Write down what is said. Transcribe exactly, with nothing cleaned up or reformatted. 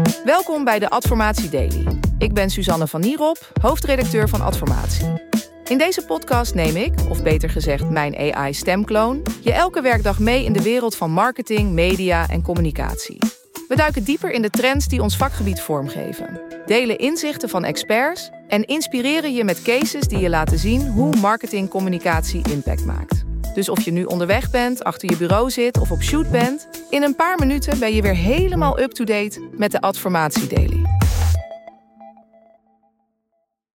Welkom bij de Adformatie Daily. Ik ben Suzanne van Nierop, hoofdredacteur van Adformatie. In deze podcast neem ik, of beter gezegd mijn A I-stemkloon, je elke werkdag mee in de wereld van marketing, media en communicatie. We duiken dieper in de trends die ons vakgebied vormgeven, delen inzichten van experts en inspireren je met cases die je laten zien hoe marketingcommunicatie impact maakt. Dus of je nu onderweg bent, achter je bureau zit of op shoot bent, in een paar minuten ben je weer helemaal up-to-date met de Adformatie Daily.